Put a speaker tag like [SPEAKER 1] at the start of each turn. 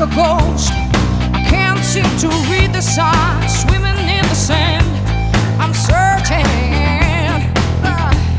[SPEAKER 1] ghost. I can't seem to read the signs, swimming in the sand. I'm searching.